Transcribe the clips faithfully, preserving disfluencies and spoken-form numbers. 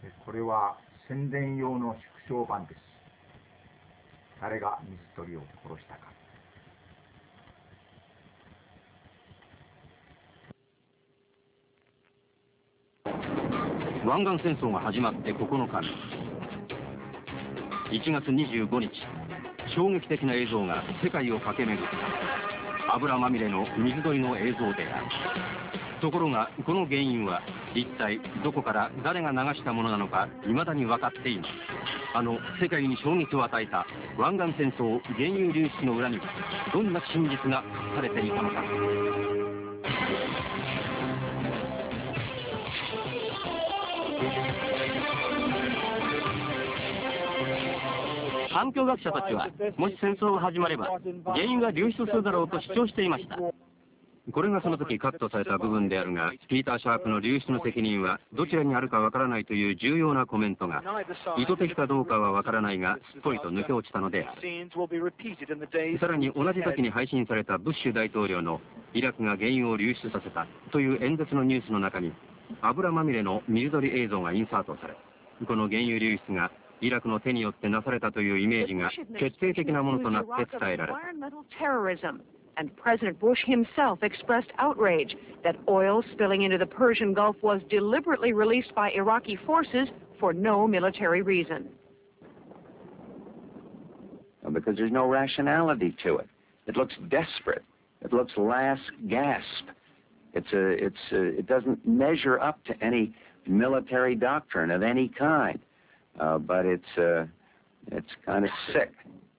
これは宣伝用の縮小版です。誰が水鳥を殺したか。 湾岸戦争が始まってここのかめ、いちがつにじゅうごにち、衝撃的な映像が世界を駆け巡った。油まみれの水鳥の映像である。ところがこの原因は一体どこから誰が流したものなのか未だに分かっていない。あの世界に衝撃を与えた湾岸戦争原油流出の裏にはどんな真実が隠されていたのか。環境学者たちはもし戦争が始まれば原油が流出するだろうと主張していました。これがその時カットされた部分であるが、ピーター・シャープの流出の責任はどちらにあるかわからないという重要なコメントが意図的かどうかはわからないがすっぽりと抜け落ちたのである。さらに同じ時に配信されたブッシュ大統領のイラクが原油を流出させたという演説のニュースの中に油まみれの水鳥映像がインサートされ、この原油流出がイラクの手によってなされたというイメージが決定的なものとなって伝えられた。 And President Bush himself expressed outrage that oil spilling into the Persian Gulf was deliberately released by Iraqi forces for no military reason. Because there's no rationality to it. It looks desperate. It looks last gasp. It's a, it's a, it doesn't measure up to any military doctrine of any kind. Uh, but it's, uh, it's kind of sick.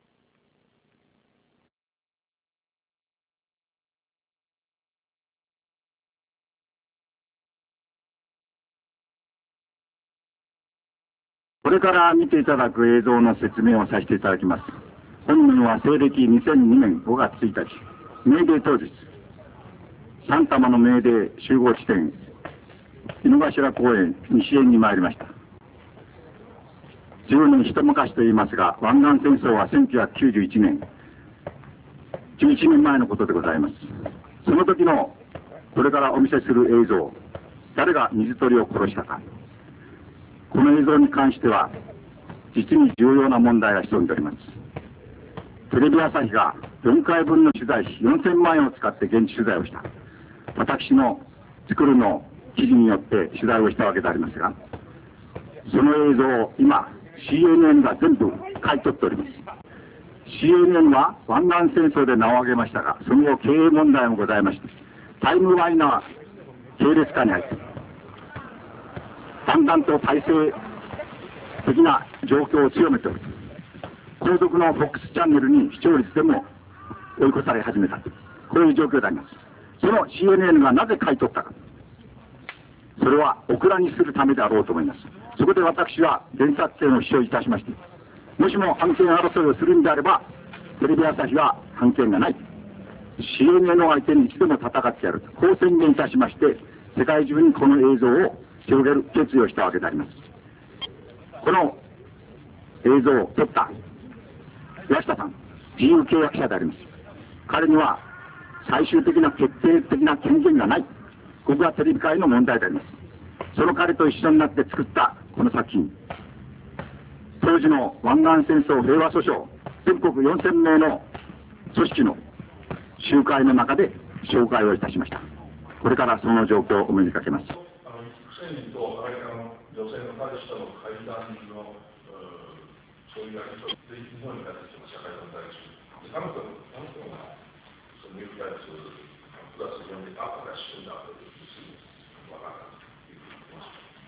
これから見ていただく映像の説明をさせていただきます。本年は西暦にせんにねんごがつついたち、メーデー当日、三多摩のメーデー集合地点、井の頭公園西園に参りました。じゅうねん一昔と言いますが、湾岸戦争はせんきゅうひゃくきゅうじゅういちねん、じゅういちねんまえのことでございます。その時のこれからお見せする映像、誰が水鳥を殺したか。この映像に関しては、実に重要な問題が潜んでおります。テレビ朝日がよんかいぶんの取材費よんせんまんえんを使って現地取材をした。私の作るの記事によって取材をしたわけでありますが、その映像を今、シーエヌエヌ が全部買い取っております。シーエヌエヌ は湾岸戦争で名を挙げましたが、その後経営問題もございまして、タイムワイナー系列化に入って、だんだんと体制的な状況を強めており、後続の フォックス チャンネルに視聴率でも追い越され始めた、こういう状況であります。その シーエヌエヌ がなぜ買い取ったか、それはオクラにするためであろうと思います。そこで私は原作権を主張いたしまして、もしも版権争いをするんであれば、テレビ朝日は版権がない、シーエヌエヌ を相手にいつでも戦ってやる、こう宣言いたしまして、世界中にこの映像を広げる決意をしたわけであります。この映像を撮った岩下さん、自由契約者であります。彼には最終的な決定的な権限がない。ここがテレビ界の問題であります。その彼と一緒になって作ったこの作品、当時の湾岸戦争平和訴訟全国よんせんめいの組織の集会の中で紹介をいたしました。これからその状況をお目にかけます。 フセインとアメリカの女性の彼氏との会談のそういうやり取り、日本に対しても社会の対立、彼女の彼女がそのニュークリアスプラスよんで後から死んだというすぐ分かったというふうに言って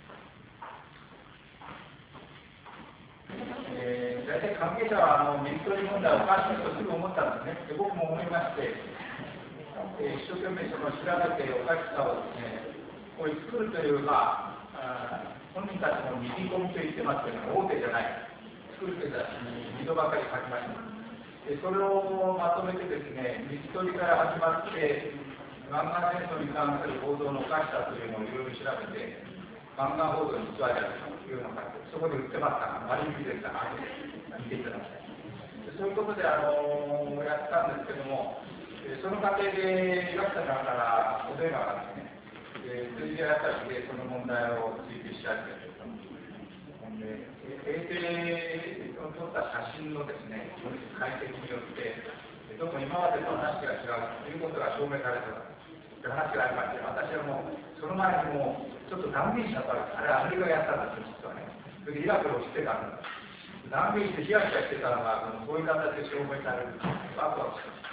ました。えー、大体関係者はあの水鳥問題をおかしいとすぐ思ったんですね。で僕も思いまして、えー、一生懸命その調べておかしさをですね、これ作るというか、本人たちもミリコミと言ってますけど、大手じゃない、作るというか、二度ばかり書きました。でそれをまとめてですね、水鳥から始まって、湾岸戦争に関する報道のおかしさというのをいろいろ調べて、湾岸報道に偽りあるというのを書いて、そこで売ってますから、割引ですから、見ていただきたい。そういうことであのやったんですけども、その過程で岩下さんからお電話がですね、テレビ朝日でその問題を追及し始めて、 衛星を撮った写真のですね、解析によって、どうも今までと話が違うということが証明されたという話がありまして、私はもう、その前にもう、ちょっと断言しちゃったわけです。あれはアメリカがやったんですよ、実はね。それでイラクを知ってたんだ。断言して被害者してたのが、こういう形で証明されると、ワクワクします。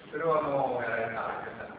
それはもうやられたわけです。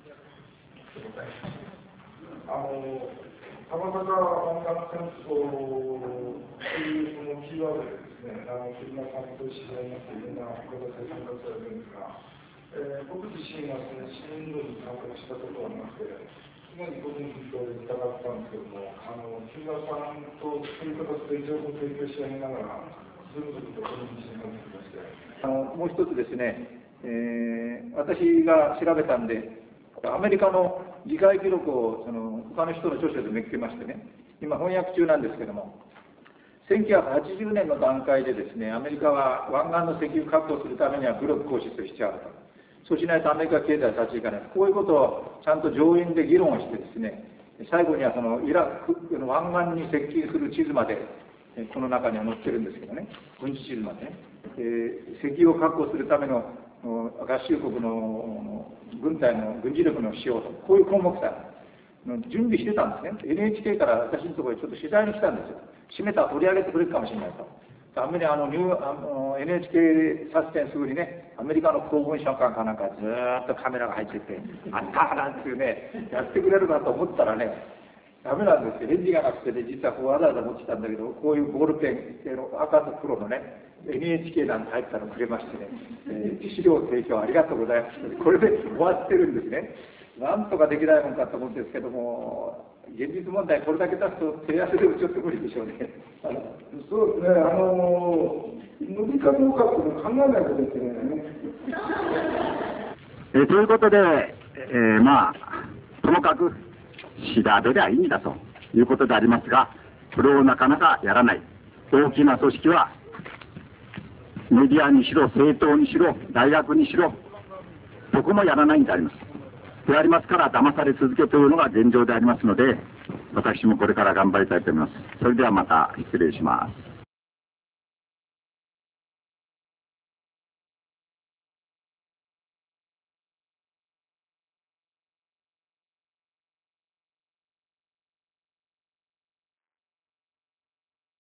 あの浜坂湾岸戦争というそのキーワードでですね、あの木村さんと知り合いになっていろんな形で参加されるんですが、えー、僕自身はその市民運動に参画したことがなくて、常に僕にずっと疑ったんですけども、あの木村さんとそういう形で情報提供し合いながら、ずっとずっとこの自信がつきまして。 あのもう一つですね、えー、私が調べたんで、アメリカの議会記録をその他の人の著書でめっけましてね、今翻訳中なんですけども、せんきゅうひゃくはちじゅうねんの段階でですね、アメリカは湾岸の石油確保するためには武力行使する必要があると。そうしないとアメリカ経済は立ち行かない。こういうことをちゃんと上院で議論をしてですね、最後にはそのイラクの湾岸に接近する地図まで、この中には載ってるんですけどね、軍事地図までね、えー、石油を確保するための合衆国の軍隊の軍事力の使用と、こういう項目さ準備してたんですね。エヌエイチケー から私のところにちょっと取材に来たんですよ。閉めたら取り上げてくれるかもしれないと。アメリカのニューあの エヌエイチケー サスペンス風にね、アメリカの公文書館かなんかずーっとカメラが入ってて、あったなんていうね、やってくれるかと思ったらね、ダメなんですよ。返事がなくてね、実はこうわざわざ持ってきたんだけど、こういうボールペン、赤と黒のね、エヌエイチケー なんて入ったのくれましてね、えー、資料提供ありがとうございます。これで終わってるんですね。なんとかできないもんかと思うんですけども、現実問題これだけ出すと手汗でもちょっと無理でしょうね。 あのそうですね、あの無理かどうかっていうのを考えないといけないね。 えー、ということで、えー、まあともかく調べりゃいいんだということでありますが、それをなかなかやらない。大きな組織はメディアにしろ、政党にしろ、大学にしろ、どこもやらないんであります。でありますから、騙され続けというのが現状でありますので、私もこれから頑張りたいと思います。それではまた失礼します。